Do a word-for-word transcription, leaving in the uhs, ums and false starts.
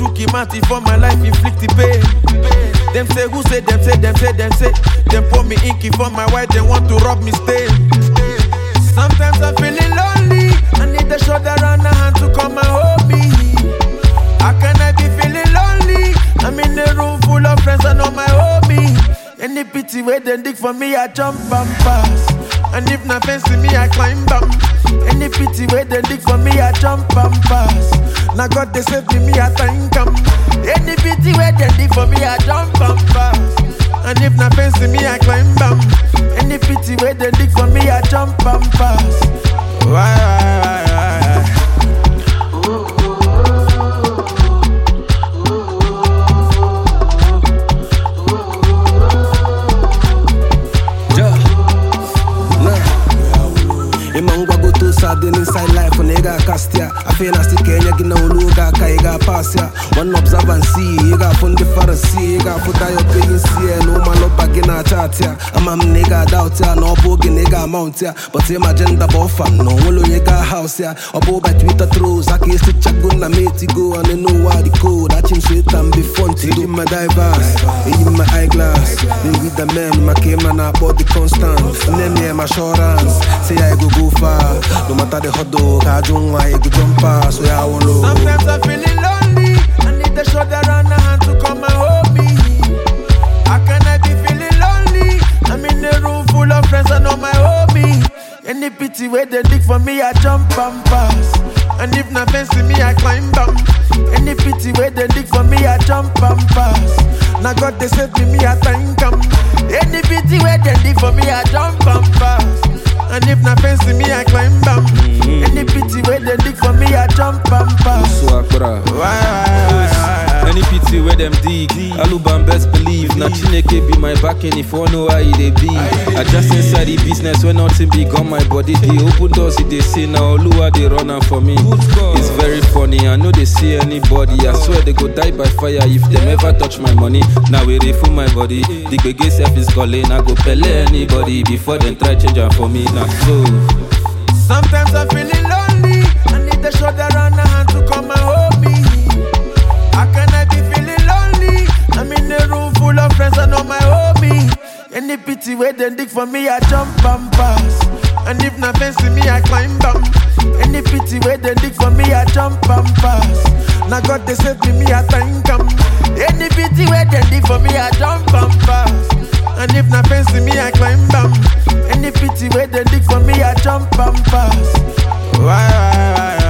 Chukimati for my life, inflict the pain. Them say, who say, them say, them say, them say. Them pour me inky for my wife, they want to rob me stain. Sometimes I'm feeling lonely, I need a shoulder and a hand to come and hold me. How can I be feeling lonely? I'm in a room full of friends and all my homies. Any pity where they dig for me, I jump and pass. And if not fancy me, I climb up. Any pity where they dig for me, I jump and pass. Now God they save me, I thank them. Any pity where they dig for me, I jump and pass. And if not fancy me, I climb up. Any pity where they dig for me, I jump and pass. Why, why, why, why? Sardin inside life when they got cast ya. I feel nasty Kenya gina uluga ka iga pass ya. One observancy, you got fun the Pharisee, you got put out your pain see no man up again a chat ya. I'm a nigga doubt ya, no bogi nigga mount ya. But say my gender buffer, no wolo nigga house ya. Obo by Twitter throws, I can't stitch a gun na mate go and they know why the code. I chim sweet and be fun to do my diverse, in my eyeglass. Then with the man, my camera na body constant. Name me my assurance, say I go go far. No matter the hot dog, I don't want to jump past. So I won't low. Sometimes I'm feeling lonely. I need a shoulder and a hand to come and hold me. How can I be feeling lonely? I'm in a room full of friends and all my homies. Any pity where they dig for me, I jump and pass. And if not fancy me, I climb up. Any pity where they dig for me, I jump and pass. Now God they save me, I thank them. Any pity where they dig for me, I jump and pass. And if not fancy me, I climb down. Mm-hmm. Any pity where they dig for me, I jump and pass. So why, why, why? Any pity where them dig, Alubam best believe. Now Chineke be my backing if I know how they be. I just inside the business when nothing big on my body. They open doors, they say now Olua they run out for me. It's very funny, I know they see anybody. I swear they go die by fire if they never touch my money. Now we refill my body. The big self is calling, I go pele anybody before they try change am for me. So sometimes I'm feeling lonely. I need a shoulder and a hand to come and hold me. How can I be feeling lonely? I'm in a room full of friends and all my homies. Any pity where they dig for me, I jump and pass. And if not fancy me, I climb up. Any pity where they dig for me, I jump and pass. Now God they save me, I thank them. Any pity where they dig for me, I jump and pass. And if not fancy me, I climb down. Any pity where they dig for me, I jump and pass. Why, why, why?